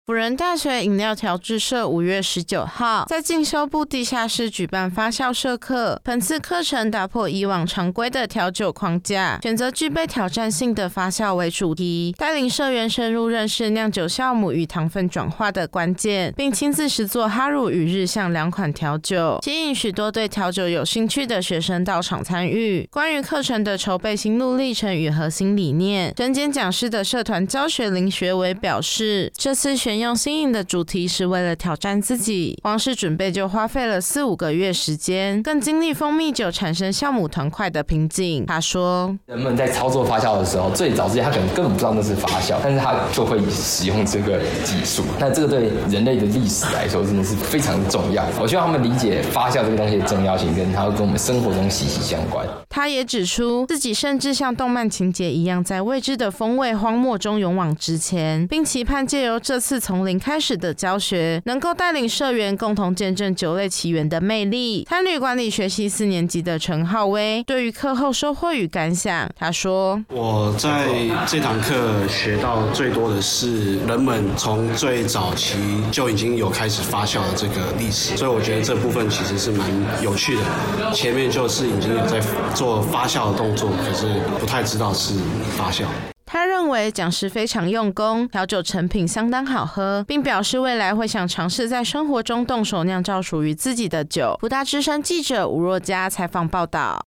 辅仁大学饮料调制社5月19号在进修部地下室举办发酵社课，本次课程打破以往常规的调酒框架，选择具备挑战性的发酵为主题，带领社员深入认识酿酒酵母与糖分转化的关键，并亲自实作哈乳与日向2款调酒，吸引许多对调酒有兴趣的学生到场参与。关于课程的筹备心路历程与核心理念，身兼讲师的社团教学林学伟表示，这次选用新颖的主题是为了挑战自己，光是准备就花费了4-5个月时间，更经历蜂蜜酒产生酵母团块的瓶颈。他说， 人们在操作发酵的时候，最早之前他可能根本不知道那是发酵，但是他就会使用这个技术，那这个对人类的历史来说真的是非常重要。我希望他们理解发酵这个东西的重要性，跟它跟我们生活中息息相关。 他也指出，自己甚至像动漫情节一样，在未知的风味荒漠中勇往直前，并期盼借由这次从零开始的教学，能够带领社员共同见证酒类起源的魅力。餐旅管理学系4年级的陈浩威对于课后收获与感想，他说：“ 我在这堂课学到最多的是人们从最早期就已经有开始发酵的这个历史，所以我觉得这部分其实是蛮有趣的。前面就是已经有在做发酵的动作，可是不太知道是发酵。” 他认为讲师非常用功，调酒成品相当好喝，并表示未来会想尝试在生活中动手酿造属于自己的酒。福大之声记者吴若嘉采访报道。